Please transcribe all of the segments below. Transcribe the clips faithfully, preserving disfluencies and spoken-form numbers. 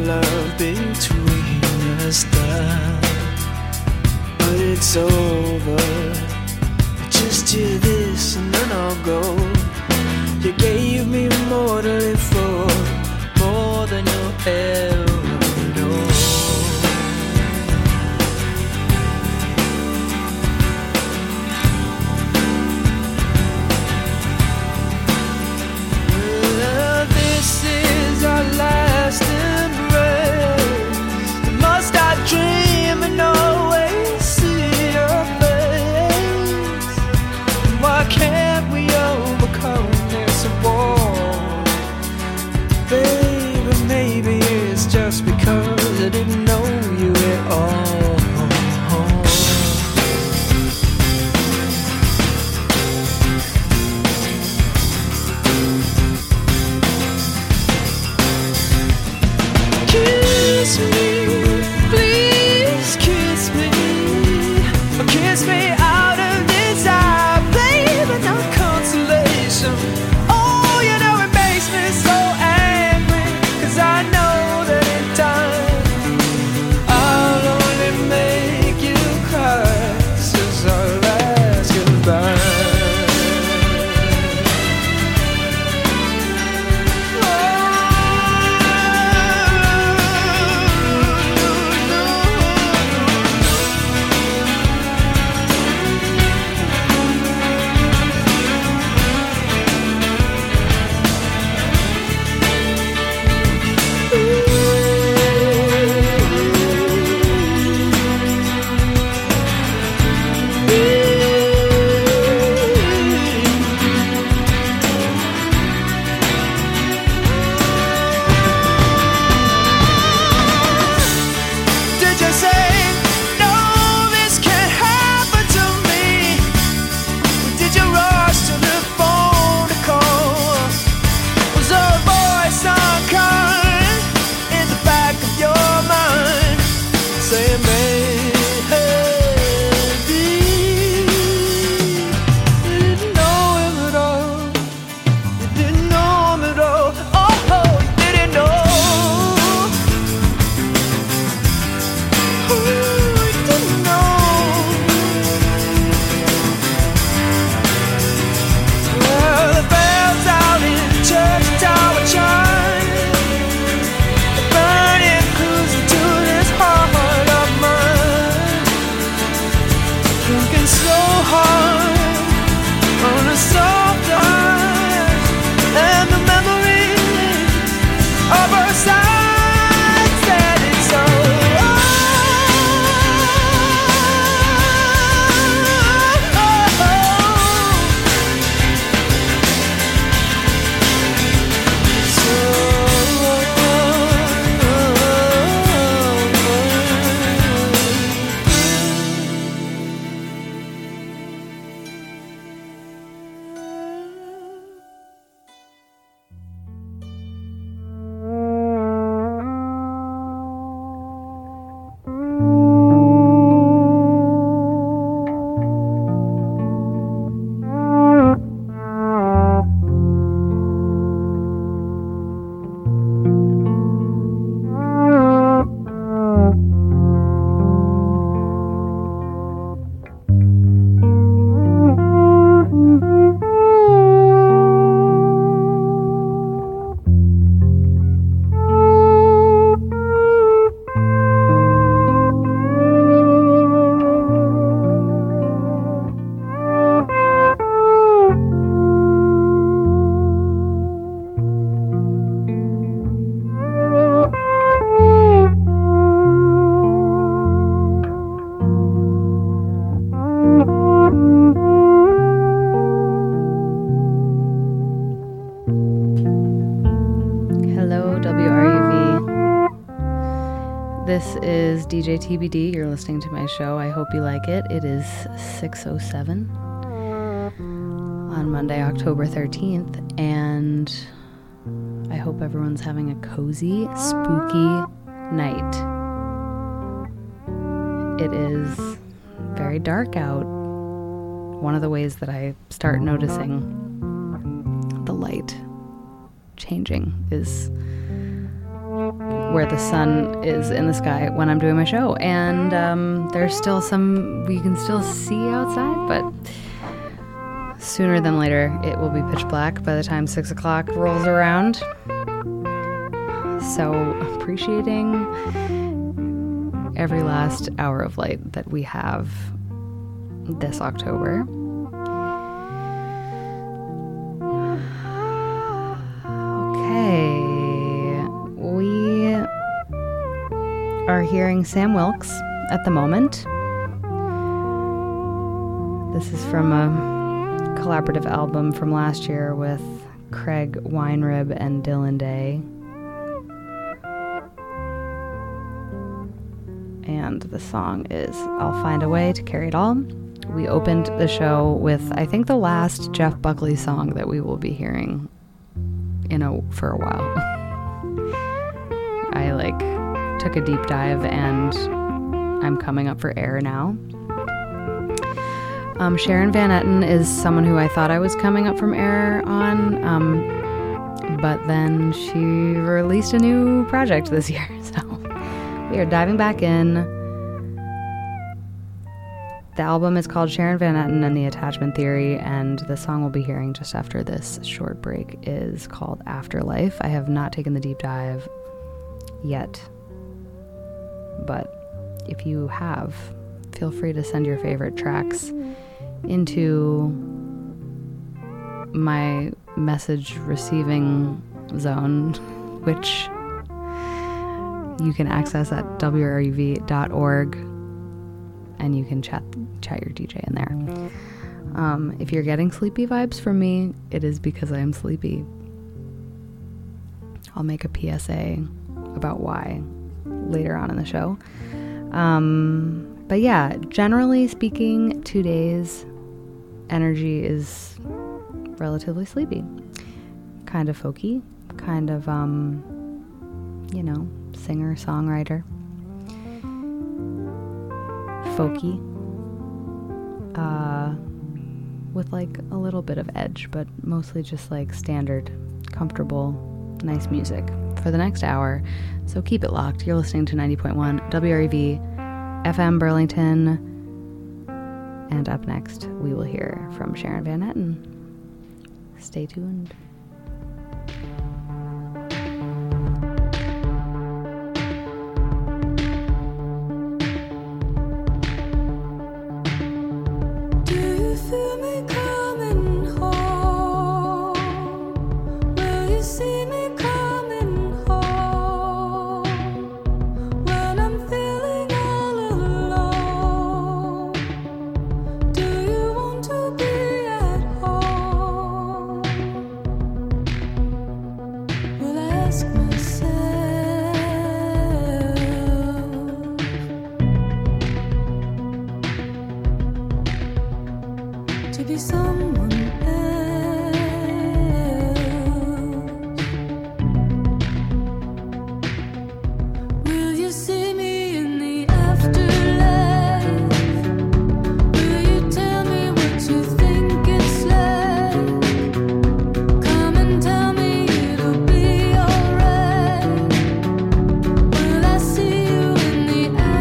love between us done, but it's over. Just hear this and then I'll go. You gave me more to live for, more than you'll ever know. Well, this is our last embrace. Must I dream and always see your face? Why can't we overcome this wall? Baby, maybe it's just because I didn't know you at all. Kiss me, please kiss me, kiss me out of desire, baby, not consolation. Oh, you know it makes me so angry, 'cause I know that in time I'll only make you cry. This is our last goodbye. Did you say, no, this can't happen to me? Did you rush to the phone to call? Was there a voice unkind in the back of your mind saying, maybe you didn't know him at all? You didn't know him at all. Oh, you didn't know. Oh, you didn't know. Well, the bells out in the church tower chime, the burning cruising to this heart of mine, thinking so hard on a soft line, and the memory of our side said it's Hello, W R U V. This is D J T B D. You're listening to my show. I hope you like it. It is six oh seven on Monday, October thirteenth, and I hope everyone's having a cozy, spooky night. It is very dark out. One of the ways that I start noticing the light changing is where the sun is in the sky when I'm doing my show. And um, there's still some, we can still see outside, but sooner than later, it will be pitch black by the time six o'clock rolls around. So appreciating every last hour of light that we have this October. Okay, we are hearing Sam Wilkes at the moment. This is from a collaborative album from last year with Craig Weinrib and Dylan Day. And the song is I'll Find a Way to Carry It All. We opened the show with, I think, the last Jeff Buckley song that we will be hearing in a for a while. I like took a deep dive and I'm coming up for air now. Um, Sharon Van Etten is someone who I thought I was coming up from air on, um, but then she released a new project this year, so we are diving back in. The album is called Sharon Van Etten and the Attachment Theory, and the song we'll be hearing just after this short break is called Afterlife. I have not taken the deep dive yet, but if you have, feel free to send your favorite tracks into my message receiving zone, which you can access at w r u v dot org, and you can chat chat your D J in there. Um, if you're getting sleepy vibes from me, it is because I am sleepy. I'll make a P S A about why later on in the show. Um, but yeah, generally speaking, today's energy is relatively sleepy. Kind of folky, kind of, um, you know, singer, songwriter. Folky. Uh, with like a little bit of edge, but mostly just like standard, comfortable, nice music for the next hour. So keep it locked. You're listening to ninety point one W R E V F M Burlington. And up next, we will hear from Sharon Van Etten. Stay tuned.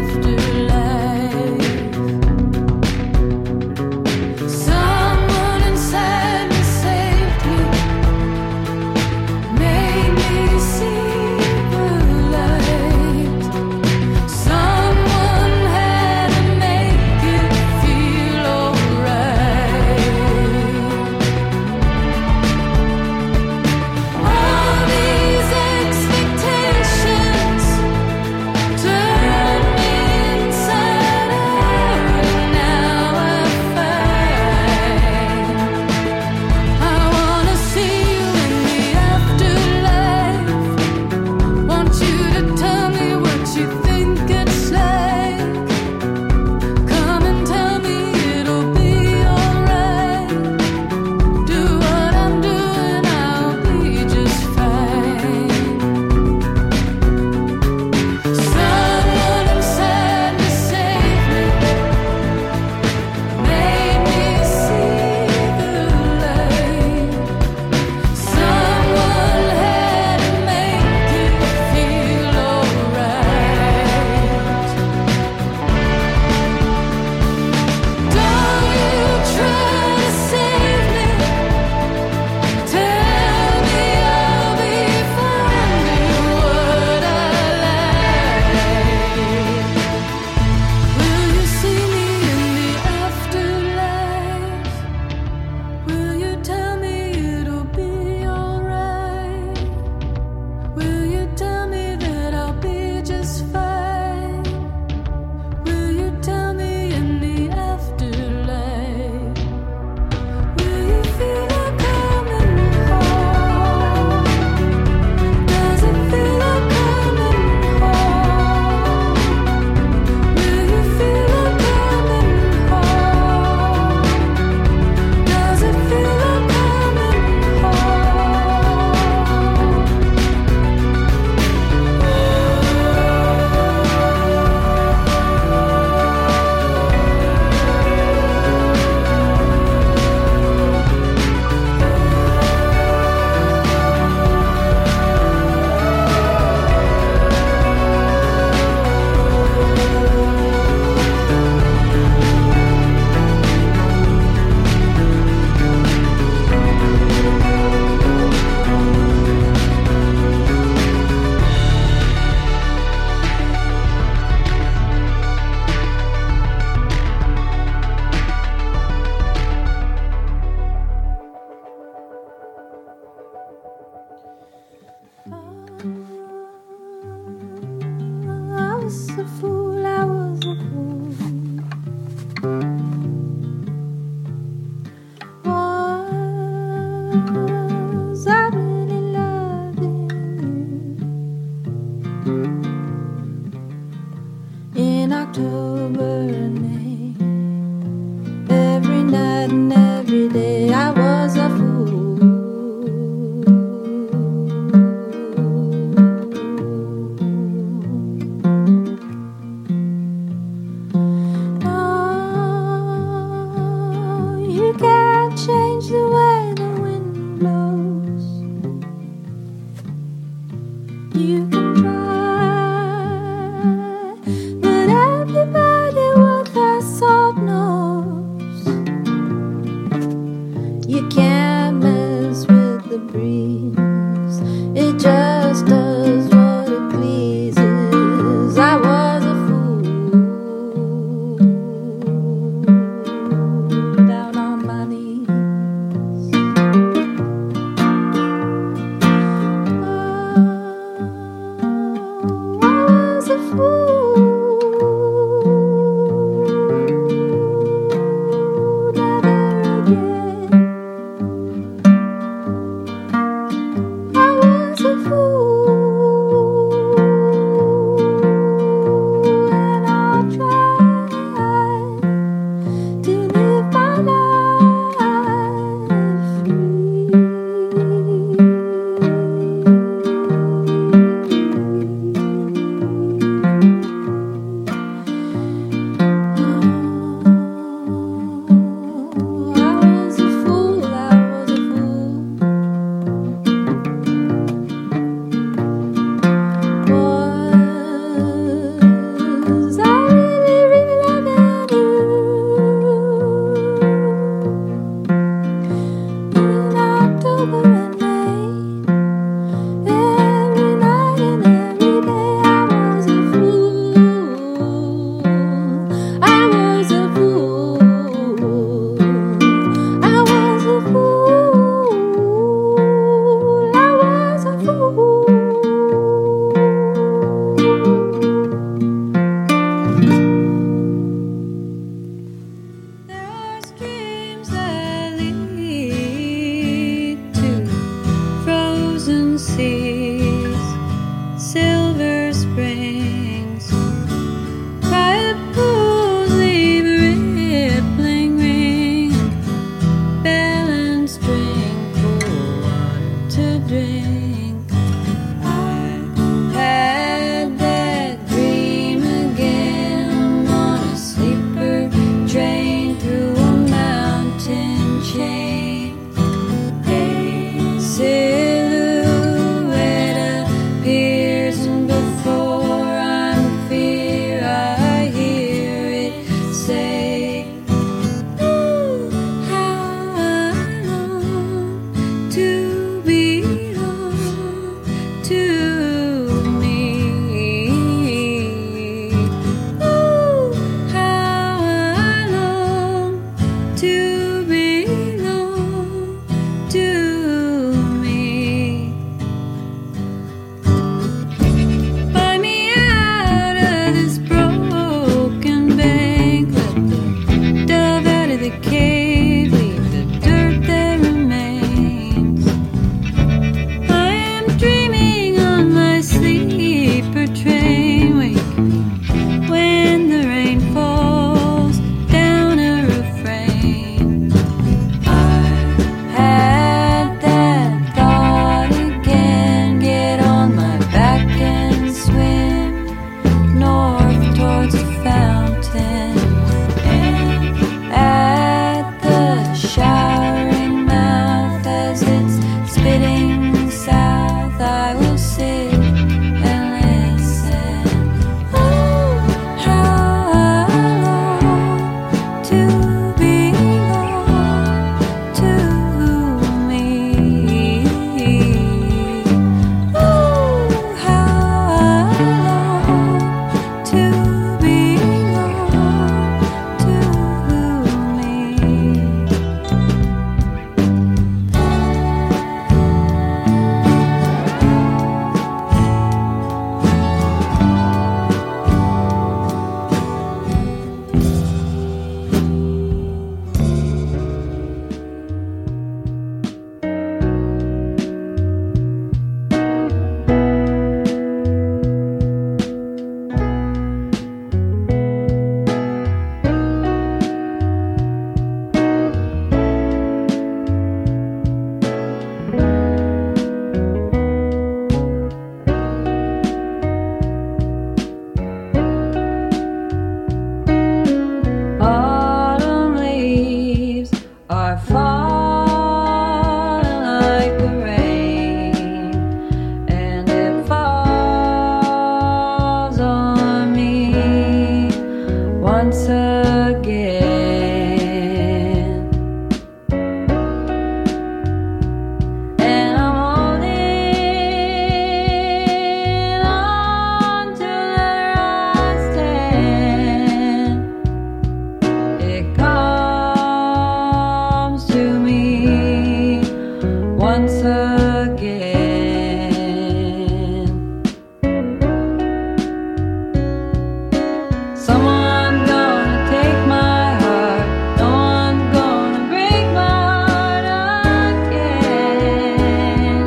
Someone once again. And I'm holding on to where I stand. It comes to me once again. Someone gonna take my heart, no one gonna break my heart again.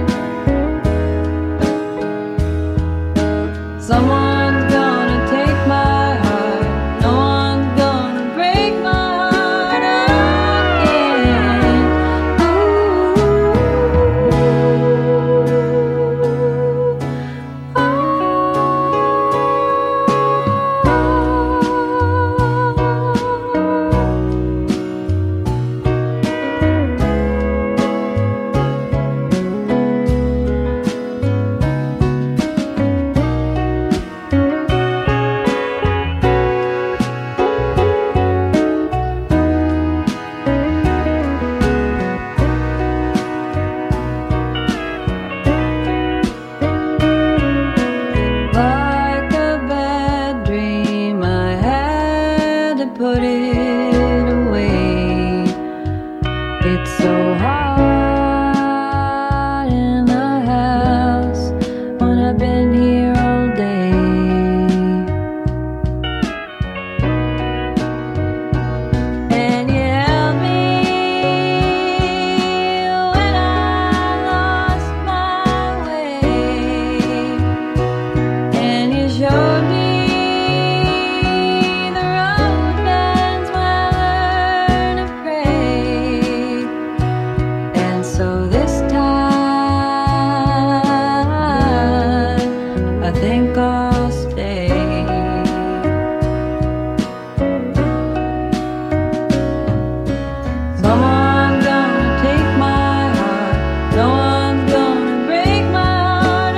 Someone's gonna take my heart, no one's gonna break my heart again. Like a bad dream, I had to put it away. It's so hot in the house when I've been here all day. And you held me when I lost my way. And you showed me the road bends while I learn to pray. And so this time, I think I'll stay. Someone gonna take my heart, no one's gonna break my heart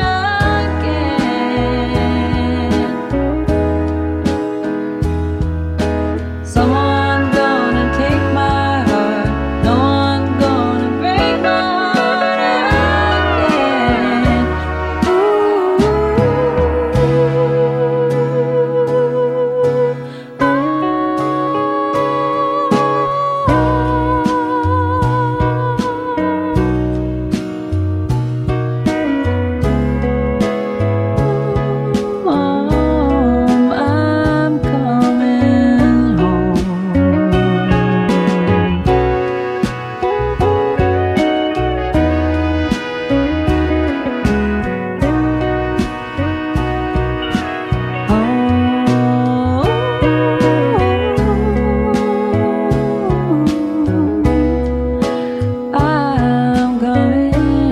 again. Someone's gonna take my heart, no one's gonna break my heart again. Mom, I'm coming home. I'm coming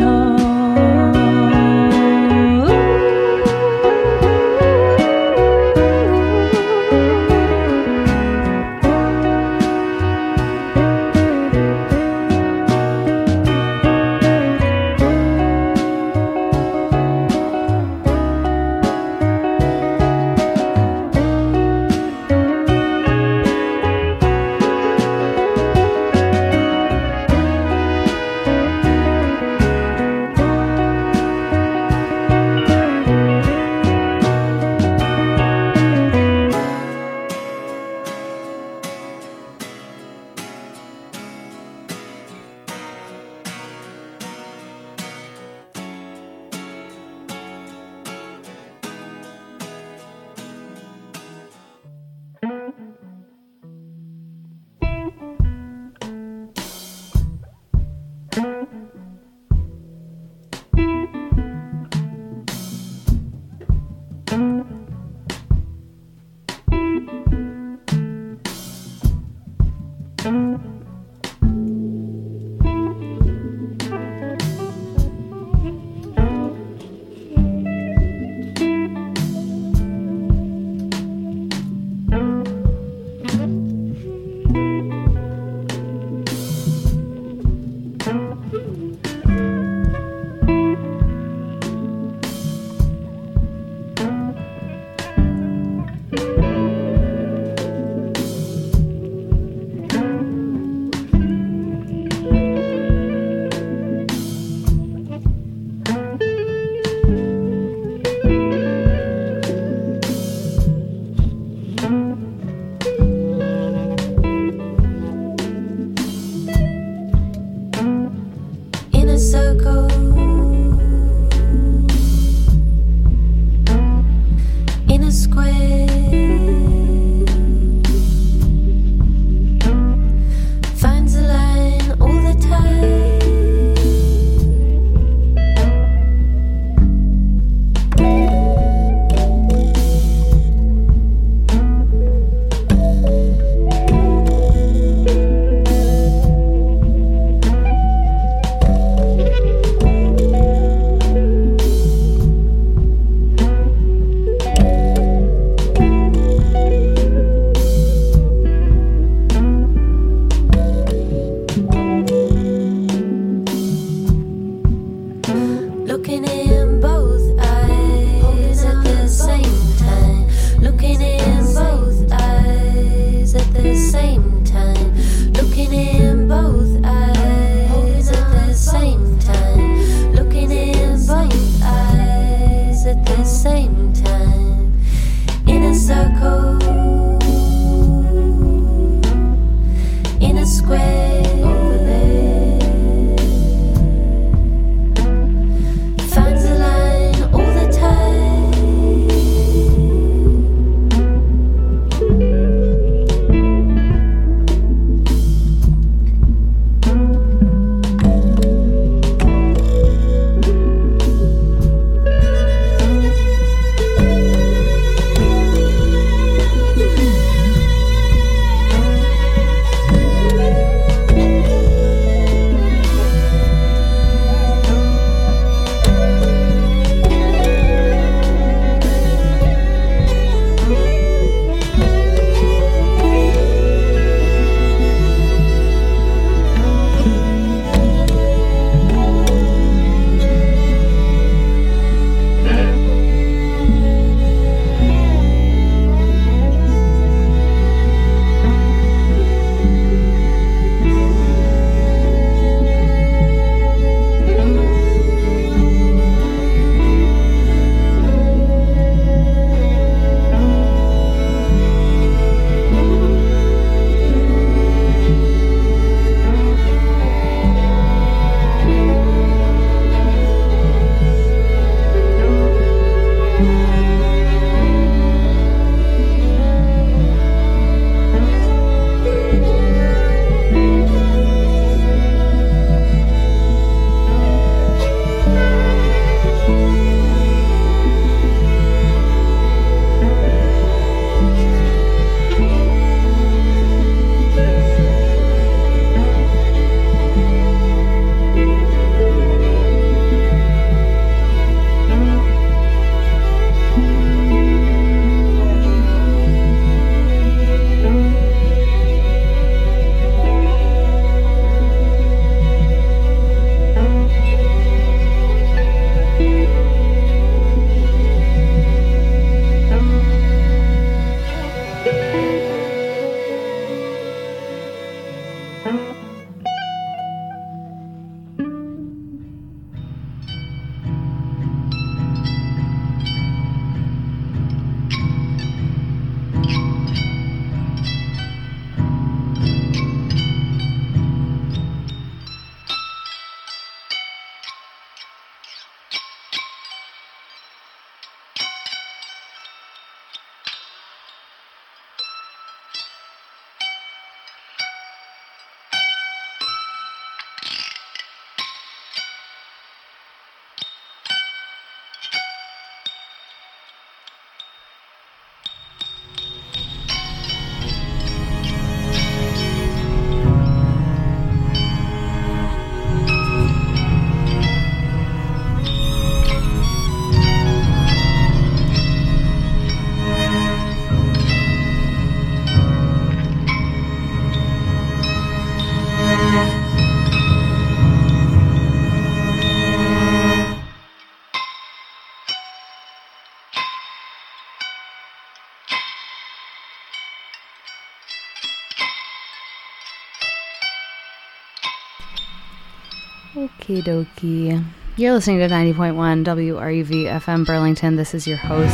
Okie dokie. You're listening to ninety point one W R U V F M Burlington. This is your host.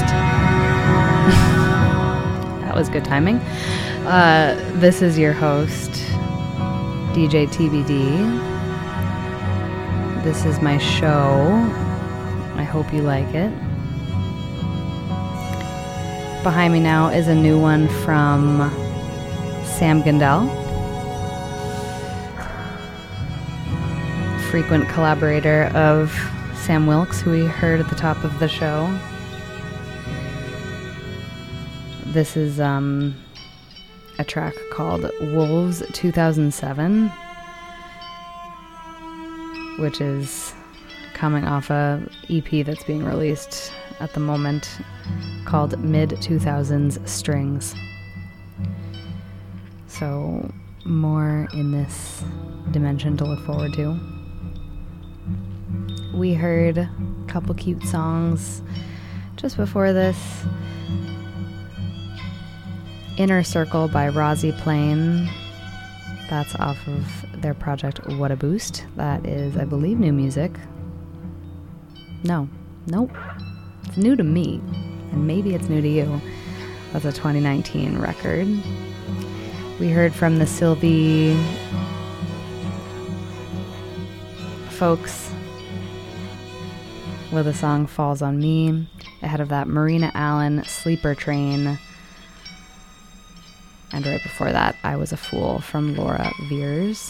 That was good timing. Uh, this is your host, D J T B D. This is my show. I hope you like it. Behind me now is a new one from Sam Gandel, frequent collaborator of Sam Wilkes, who we heard at the top of the show. This is um, a track called Wolves two thousand seven, which is coming off a E P that's being released at the moment called Mid two thousands Strings. So more in this dimension to look forward to. We heard a couple cute songs just before this. Inner Circle by Rozzy Plain. That's off of their project What a Boost. That is, I believe, new music. No. Nope. It's new to me. And maybe it's new to you. That's a twenty nineteen record. We heard from the Sylvie folks with the song Falls on Me. Ahead of that, Marina Allen, Sleeper Train. And right before that, I Was a Fool from Laura Veers.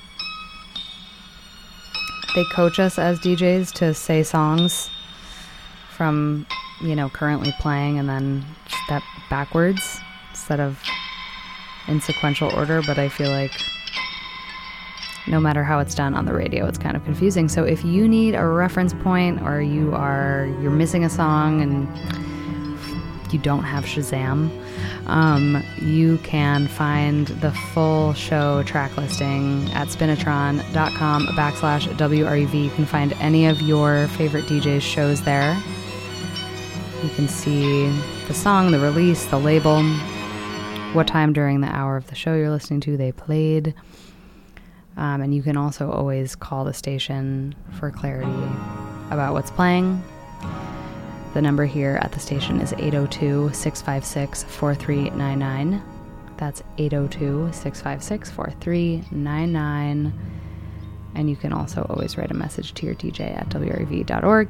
They coach us as D Js to say songs from, you know, currently playing and then step backwards instead of in sequential order, but I feel like no matter how it's done on the radio, it's kind of confusing. So if you need a reference point, or you are you're missing a song and you don't have Shazam, um, you can find the full show track listing at spinatron.com backslash WRUV. You can find any of your favorite D Js' shows there. You can see the song, the release, the label, what time during the hour of the show you're listening to they played. Um, and you can also always call the station for clarity about what's playing. The number here at the station is eight oh two, six five six, four three nine nine. That's eight oh two, six five six, four three nine nine. And you can also always write a message to your D J at W R U V dot org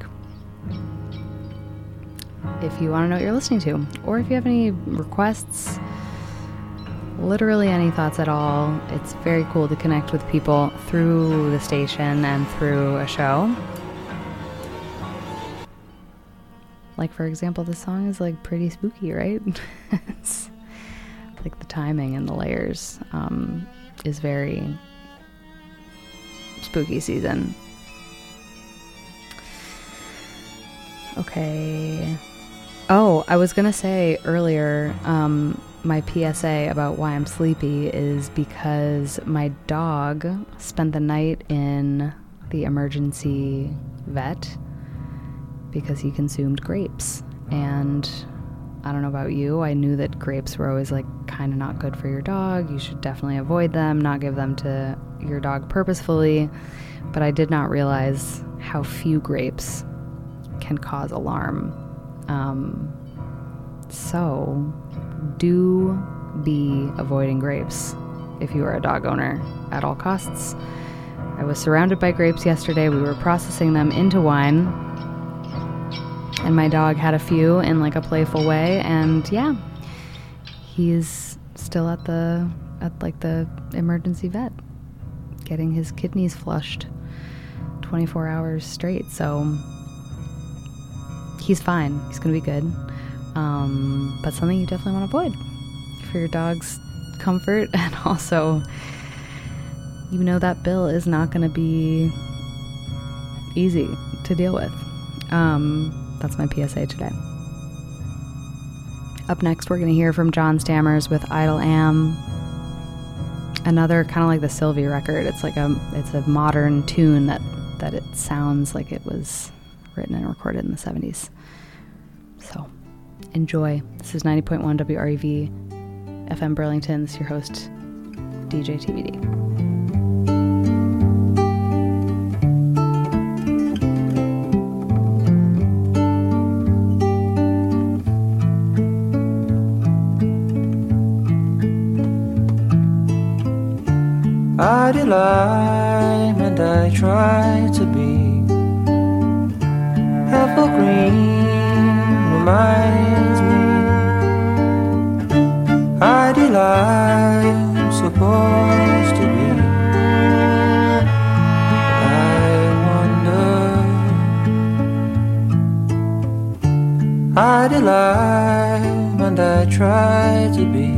if you want to know what you're listening to, or if you have any requests, literally any thoughts at all. It's very cool to connect with people through the station and through a show. Like, for example, this song is like pretty spooky, right? It's like the timing and the layers um, is very spooky season. Okay. Oh, I was gonna say earlier, um, my P S A about why I'm sleepy is because my dog spent the night in the emergency vet because he consumed grapes. And I don't know about you, I knew that grapes were always like kind of not good for your dog. You should definitely avoid them, not give them to your dog purposefully. But I did not realize how few grapes can cause alarm. Um, so do be avoiding grapes if you are a dog owner at all costs. I was surrounded by grapes yesterday. We were processing them into wine, and my dog had a few in like a playful way, and yeah, he's still at the at like the emergency vet getting his kidneys flushed twenty-four hours straight. So he's fine. He's gonna be good. Um, but something you definitely want to avoid for your dog's comfort, and also, you know, that bill is not going to be easy to deal with. Um, that's my P S A today. Up next, we're going to hear from John Stammers with Idle Am. Another kind of like the Sylvie record. It's like a it's a modern tune that that it sounds like it was written and recorded in the seventies. So enjoy. This is ninety point one W R U V F M Burlington. This is your host, D J T B D. I delight and I try to be evergreen reminds me I delight I'm supposed to be. I wonder I delight and I try to be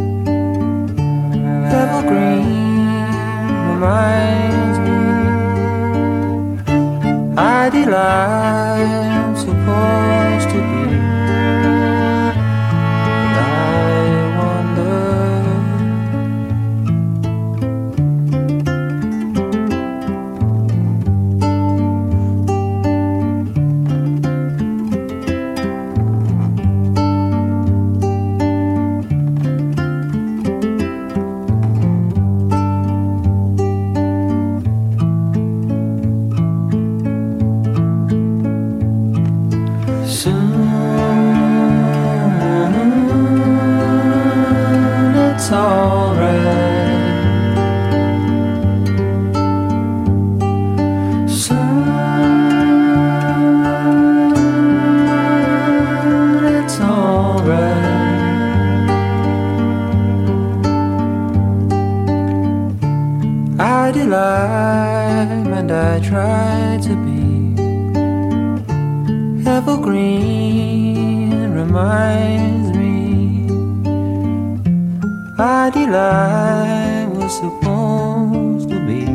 evergreen reminds me I delight I'm supposed to be. I wonder I delight and I try to be evergreen reminds me I delight was supposed to be.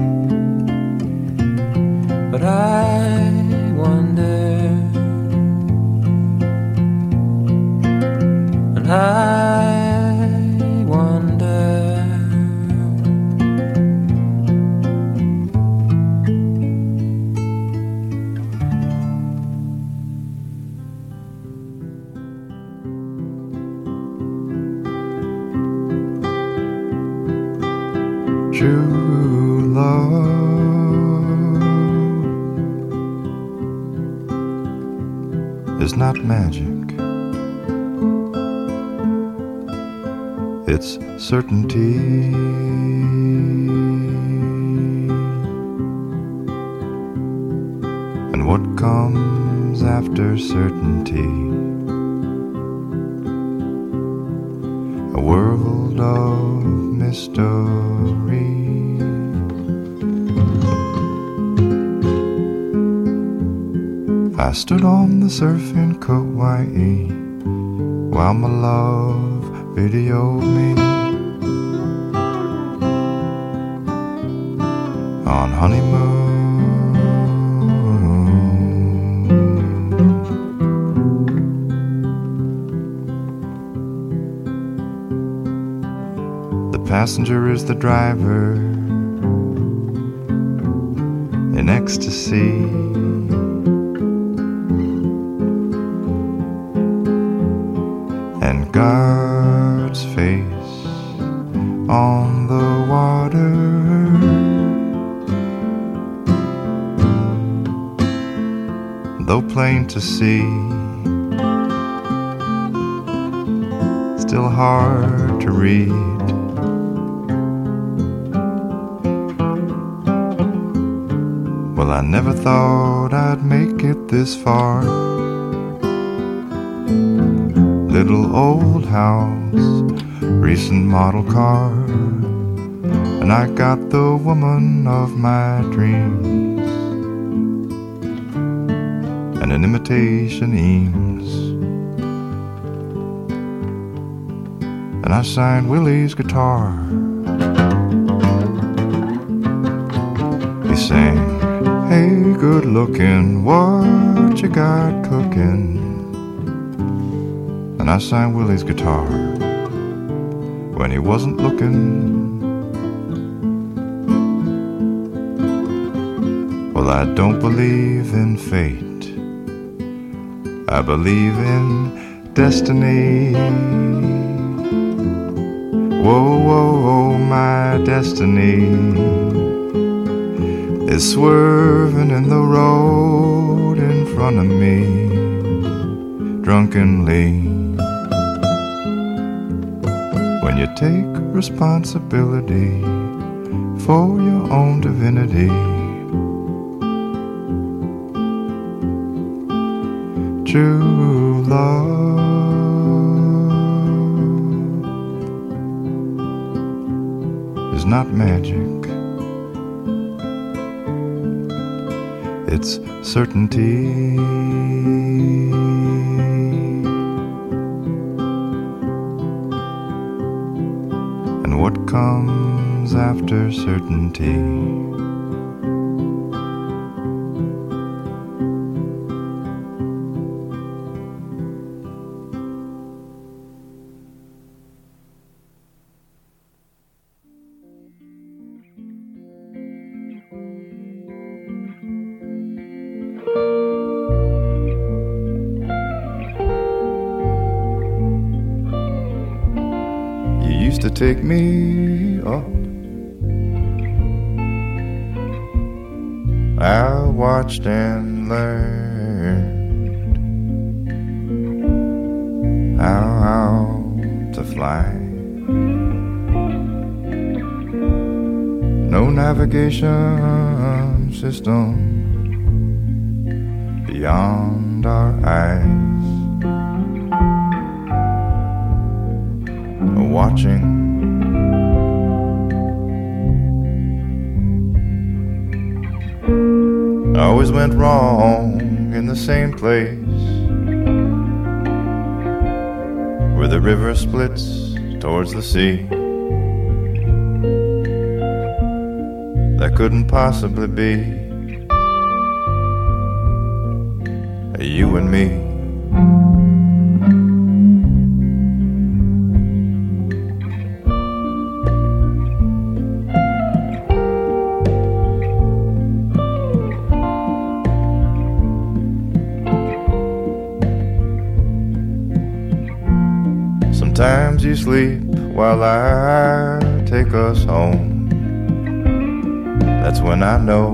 But I wonder and I wonder true love is not magic. It's certainty. And what comes after certainty? A world of mystery. I stood on the surf in Kauai while my love videoed me on honeymoon. The passenger is the driver in ecstasy. And God's face on the water. Though plain to see, still hard to read. Well, I never thought I'd make it this far. Little old house, recent model car, and I got the woman of my dreams, and an imitation Eames. And I signed Willie's guitar. He sang, hey, good looking, what you got cooking? And I signed Willie's guitar when he wasn't looking. Well, I don't believe in fate, I believe in destiny. Whoa, whoa, whoa, my destiny is swerving in the road in front of me, drunkenly. When you take responsibility for your own divinity. True love is not magic, it's certainty. And what comes after certainty? To take me up, I watched and learned how to fly. No navigation system beyond our eyes. Watching I always went wrong in the same place where the river splits towards the sea. That couldn't possibly be you and me. Sometimes you sleep while I take us home. That's when I know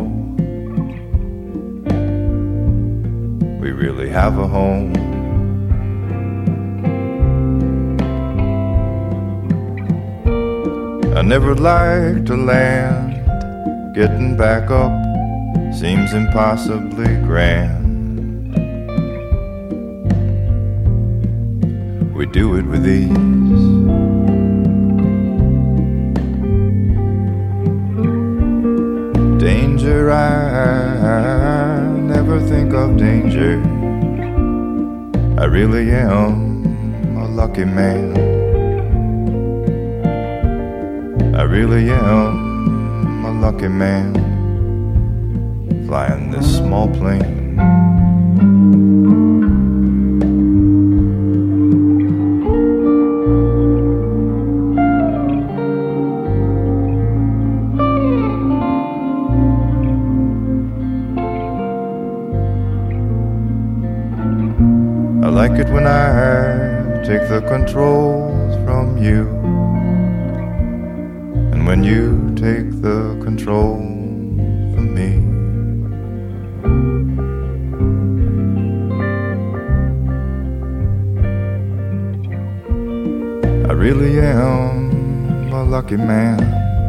we really have a home. I never like to land. Getting back up seems impossibly grand. We do it with ease. Danger, I never think of danger. I really am a lucky man. I really am a lucky man, flying this small plane. I like it when I take the controls from you, and when you take the controls from me. I really am a lucky man.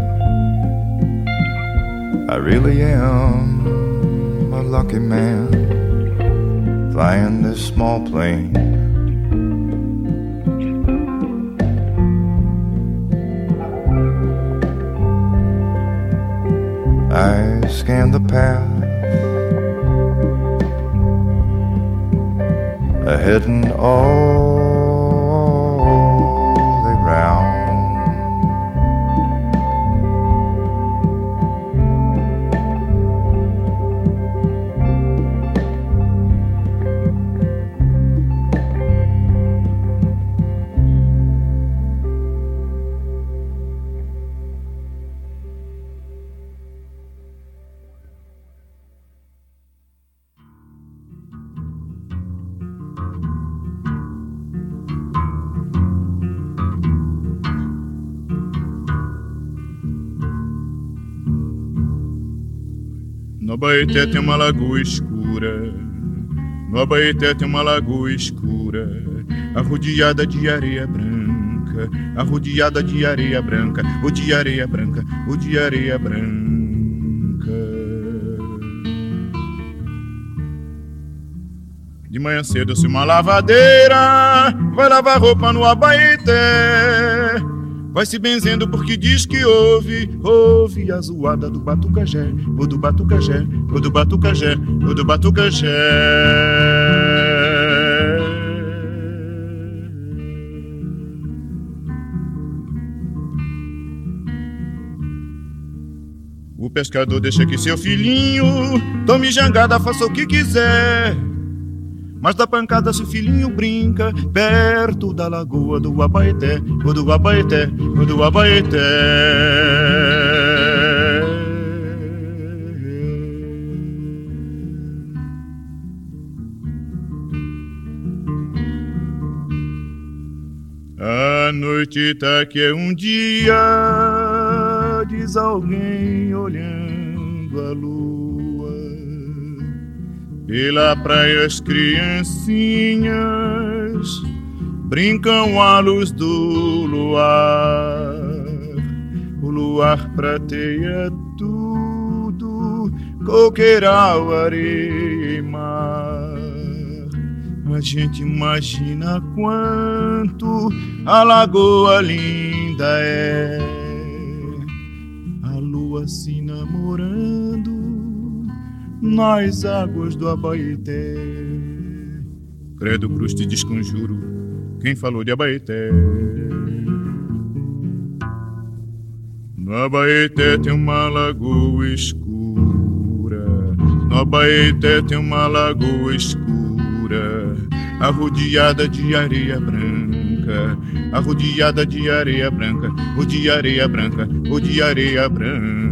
I really am a lucky man, flying this small plane. I scan the path ahead and all around. No Abaeté tem uma lagoa escura, no Abaeté tem uma lagoa escura, arrodeada de areia branca. branca, arrodeada de areia branca, ou de areia branca, ou de areia branca. De manhã cedo se uma lavadeira vai lavar roupa no Abaeté, vai se benzendo porque diz que ouve, ouve a zoada do batucajé, ou do batucajé, ou do batucajé, ou do batucajé. O pescador deixa que seu filhinho tome jangada, faça o que quiser, mas da pancada se o filhinho brinca perto da lagoa do Abaeté, ou do Abaeté, ou do Abaeté. A noite tá que é um dia, diz alguém olhando a lua. Pela praia as criancinhas brincam à luz do luar. O luar prateia tudo, coqueiral, areia e mar. A gente imagina quanto a lagoa linda é, a lua se namorando nas águas do Abaeté. Credo, cruz, te desconjuro, quem falou de Abaeté? No Abaeté tem uma lagoa escura, no Abaeté tem uma lagoa escura, arrodeada de areia branca, arrodeada de areia branca, ou de areia branca, ou de areia branca.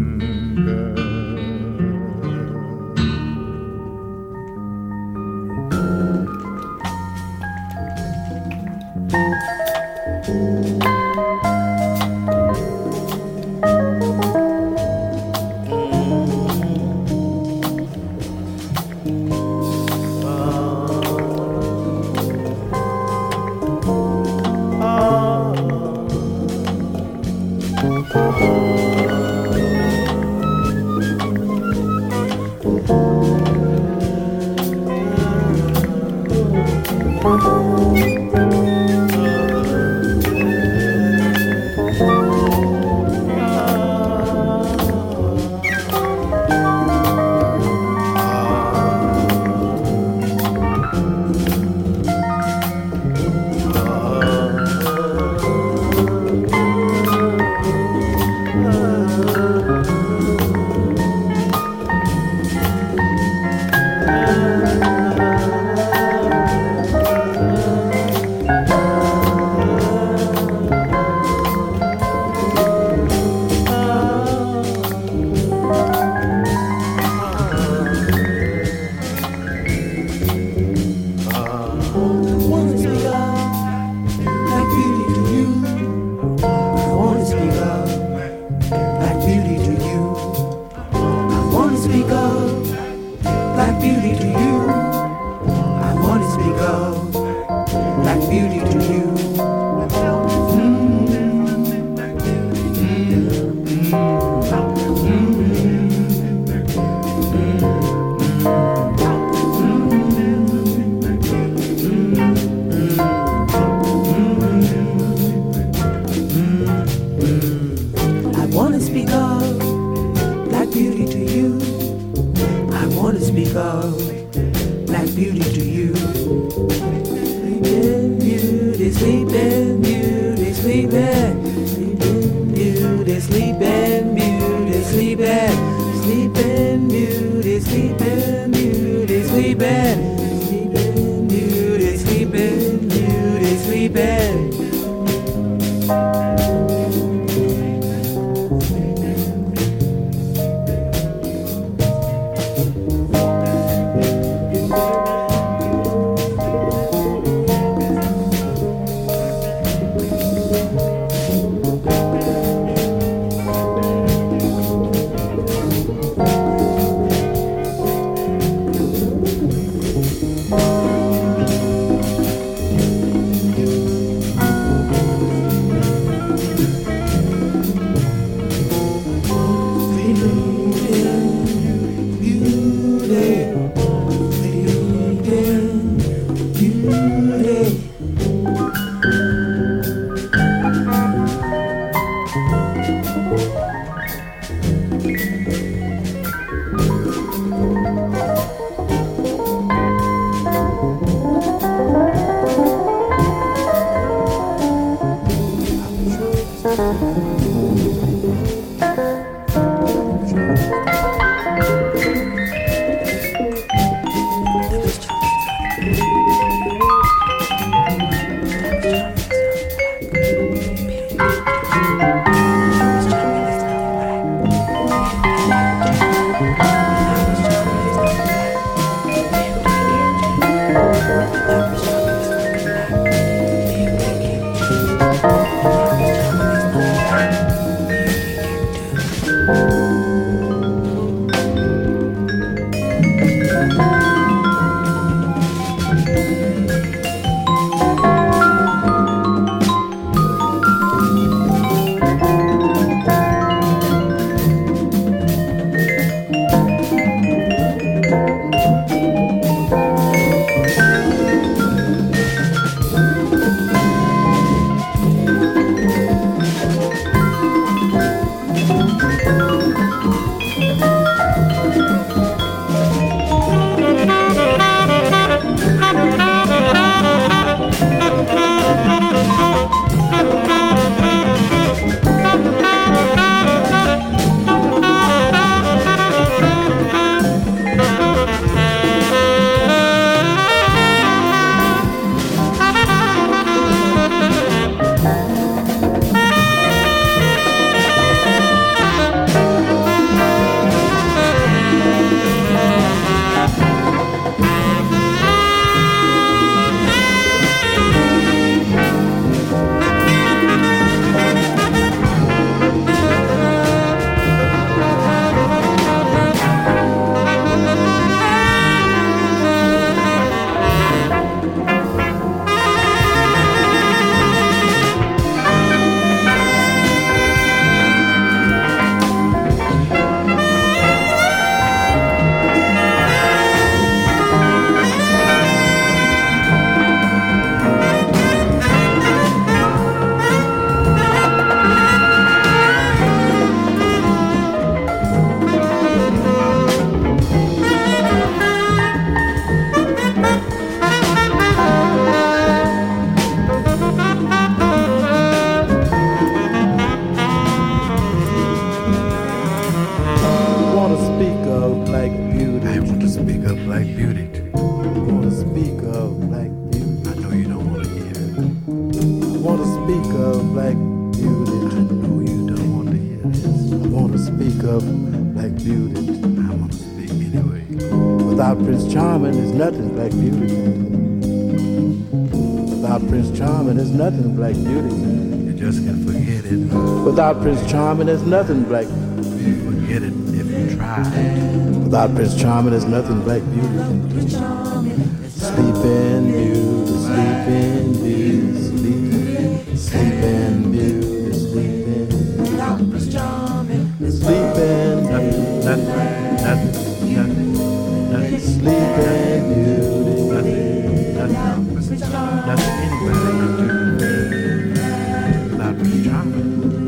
want to speak of Black Beauty. I want to speak anyway. Without Prince Charming, there's nothing Black Beauty can do. Without Prince Charming, there's nothing Black Beauty can do. You just can forget it. Without Prince Charming, there's nothing Black Beauty. Forget it if you try. Without Prince Charming, there's nothing Black Beauty can do. Sleeping Beauty, Sleeping Beauty, sleep, Sleeping Beauty, Sleeping. Without Prince Charming, Sleeping Beauty, nothing, nothing, nothing, nothing, Sleeping Beauty, nothing, nothing, nothing anybody can do without Prince Charming.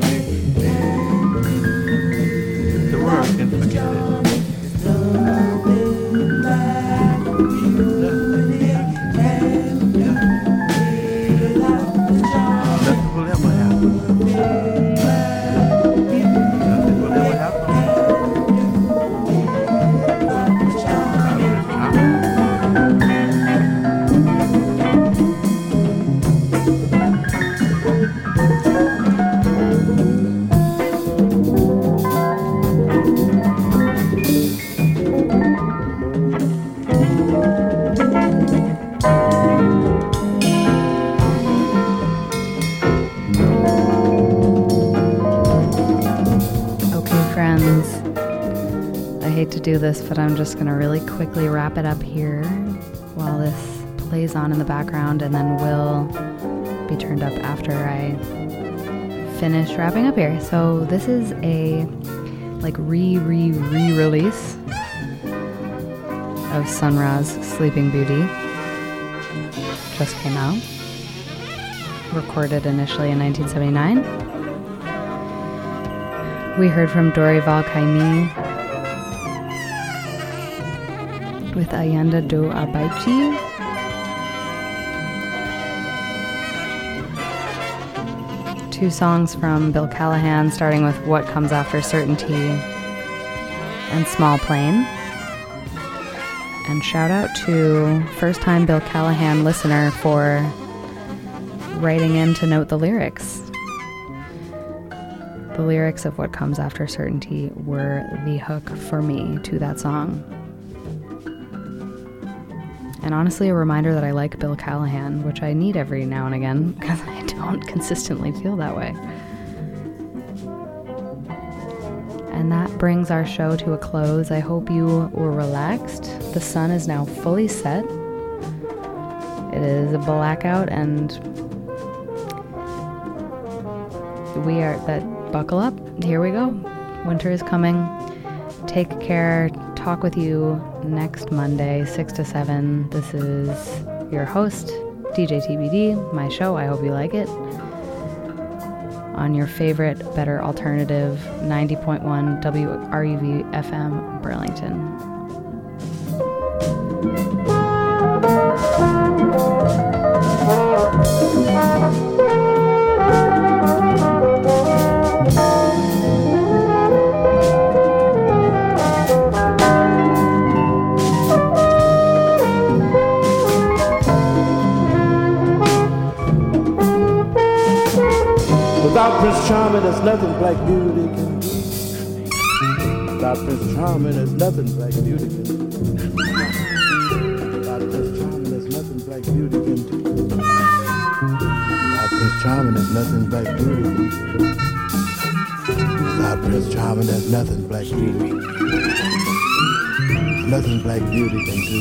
The world can forget it. To do this, but I'm just gonna really quickly wrap it up here while this plays on in the background, and then will be turned up after I finish wrapping up here. So this is a like re re re release of Sun Ra's Sleeping Beauty. Just came out, recorded initially in nineteen seventy-nine. We heard from Dorival Caymmi with Ayanda do Abaichi. Two songs from Bill Callahan, starting with What Comes After Certainty and Small Plane. And shout out to first time Bill Callahan listener for writing in to note the lyrics. The lyrics of What Comes After Certainty were the hook for me to that song. And honestly, a reminder that I like Bill Callahan, which I need every now and again because I don't consistently feel that way. And that brings our show to a close. I hope you were relaxed. The sun is now fully set. It is a blackout, and we are that buckle up. Here we go. Winter is coming. Take care. Talk with you next Monday, six to seven. This is your host, D J T B D, my show. I hope you like it. On your favorite, better alternative, ninety point one W R U V F M, Burlington. Without Prince Charming, there's nothing Black Beauty can do. Without Prince Charming, there's nothing Black Beauty can do. Without Prince Charming, there's nothing Black Beauty can do. Without Prince Charming, there's nothing Black Beauty can do. Without Prince Charming, there's nothing Black Beauty. Nothing Black Beauty can do.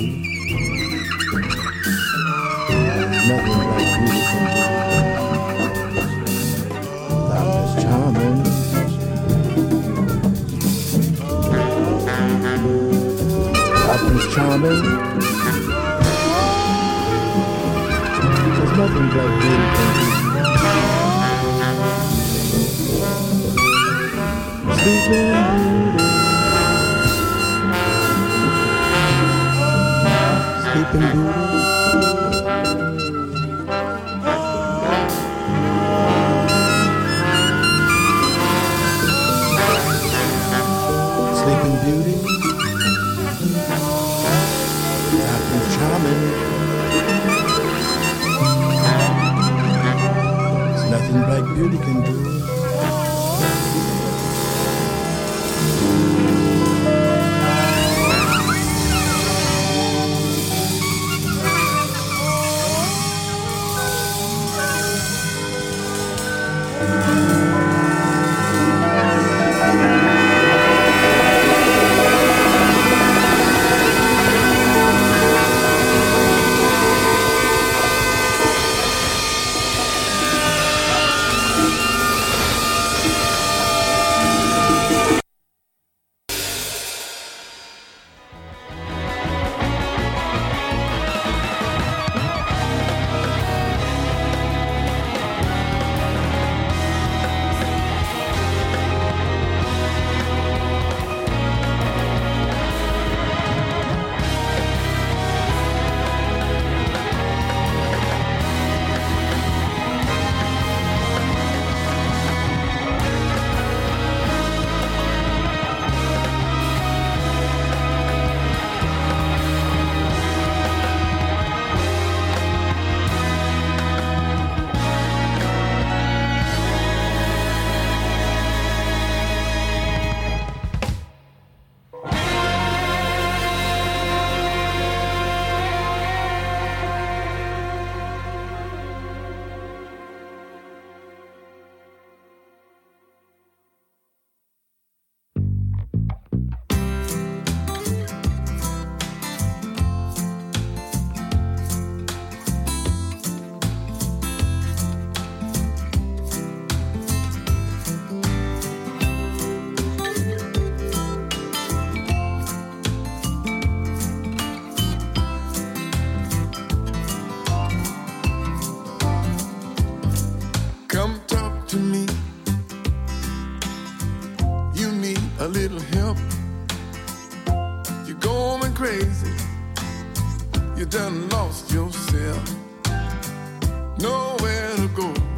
Nothing Black Beauty can do. Charming. Without Prince Charming, there's nothing Black Beauty can do. Sleeping Beauty, Sleeping Beauty. Sleeping Beauty, without Prince Charming, there's nothing Black Beauty can do. a little help. You're going crazy. You done lost yourself. Nowhere to go.